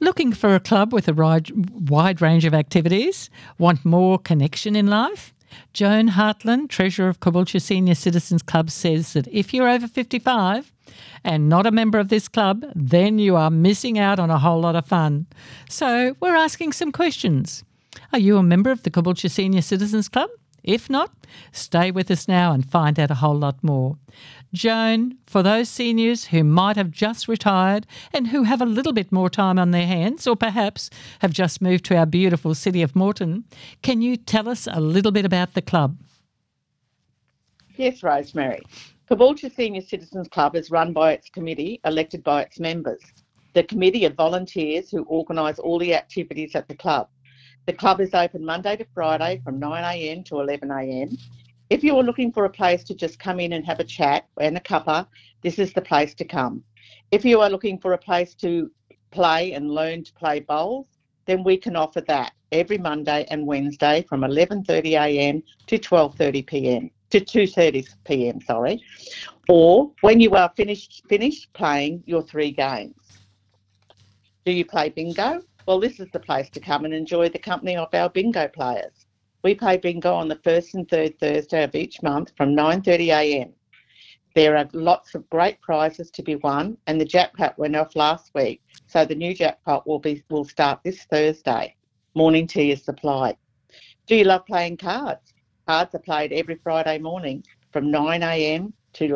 Looking for a club with a wide range of activities? Want more connection in life? Joan Hartland, Treasurer of Caboolture Senior Citizens Club, says that if you're over 55 and not a member of this club, then you are missing out on a whole lot of fun. So we're asking some questions. Are you a member of the Caboolture Senior Citizens Club? If not, stay with us now and find out a whole lot more. Joan, for those seniors who might have just retired and who have a little bit more time on their hands, or perhaps have just moved to our beautiful city of Moreton, can you tell us a little bit about the club? Yes, Rosemary. Caboolture Senior Citizens Club is run by its committee, elected by its members. The committee are volunteers who organise all the activities at the club. The club is open Monday to Friday from 9am to 11am. If you are looking for a place to just come in and have a chat and a cuppa, this is the place to come. If you are looking for a place to play and learn to play bowls, then we can offer that every Monday and Wednesday from 11:30am to 12:30pm, to 2:30pm, or when you are finished playing your 3 games. Do you play bingo? Well, this is the place to come and enjoy the company of our bingo players. We play bingo on the first and third Thursday of each month from 9:30am. There are lots of great prizes to be won, and the jackpot went off last week, so the new jackpot will start this Thursday. Morning tea is supplied. Do you love playing cards? Cards are played every Friday morning from 9am to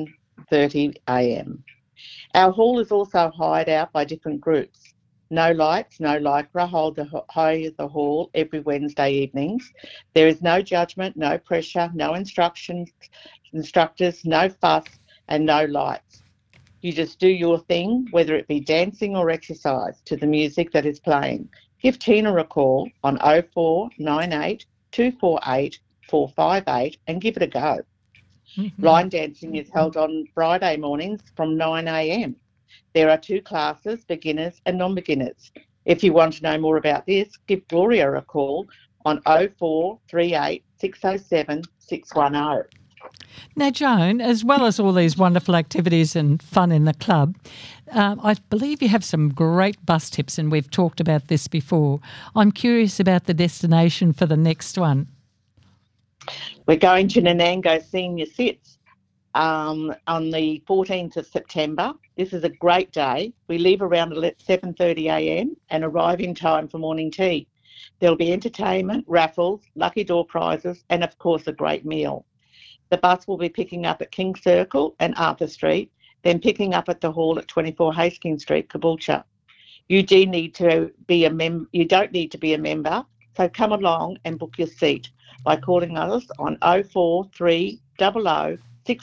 11:30am. Our hall is also hired out by different groups. No Lights, No Lycra hold the hall every Wednesday evenings. There is no judgment, no pressure, no instructors, no fuss, and no lights. You just do your thing, whether it be dancing or exercise, to the music that is playing. Give Tina a call on 0498 248 458 and give it a go. Mm-hmm. Line dancing is held on Friday mornings from 9am. There are 2 classes, beginners and non-beginners. If you want to know more about this, give Gloria a call on 0438 607 610. Now, Joan, as well as all these wonderful activities and fun in the club, I believe you have some great bus tips, and we've talked about this before. I'm curious about the destination for the next one. We're going to Nanango Senior Sits on the 14th of September. This is a great day. We leave around 7:30am and arrive in time for morning tea. There'll be entertainment, raffles, lucky door prizes, and of course a great meal. The bus will be picking up at King Circle and Arthur Street, then picking up at the hall at 24 Hastings Street, Caboolture. You don't need to be a member, so come along and book your seat by calling us on 04300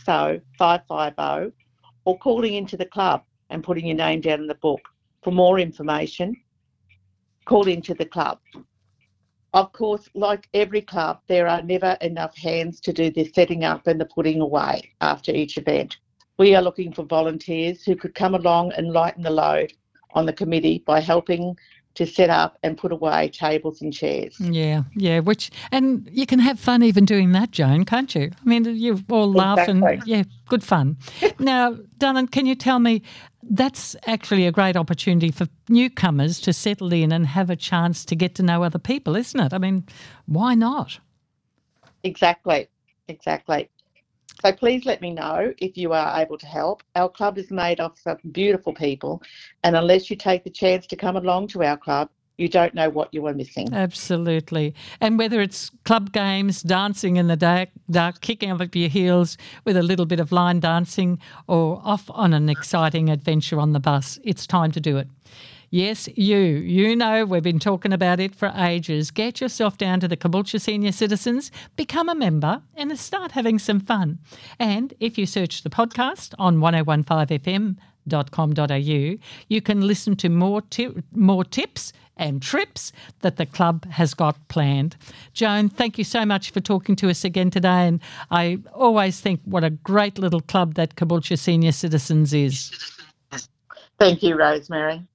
60550 or calling into the club and putting your name down in the book. For more information, call into the club. Of course, like every club, there are never enough hands to do the setting up and the putting away after each event. We are looking for volunteers who could come along and lighten the load on the committee by helping to set up and put away tables and chairs. Yeah, and you can have fun even doing that, Joan, can't you? I mean, you all laugh and, good fun. Now, Dylan, can you tell me, that's actually a great opportunity for newcomers to settle in and have a chance to get to know other people, isn't it? I mean, why not? Exactly. So please let me know if you are able to help. Our club is made of some beautiful people, and unless you take the chance to come along to our club, you don't know what you are missing. Absolutely. And whether it's club games, dancing in the dark, kicking up your heels with a little bit of line dancing, or off on an exciting adventure on the bus, it's time to do it. Yes, you know we've been talking about it for ages. Get yourself down to the Caboolture Senior Citizens, become a member and start having some fun. And if you search the podcast on 1015fm.com.au, you can listen to more tips and trips that the club has got planned. Joan, thank you so much for talking to us again today, and I always think what a great little club that Caboolture Senior Citizens is. Thank you, Rosemary.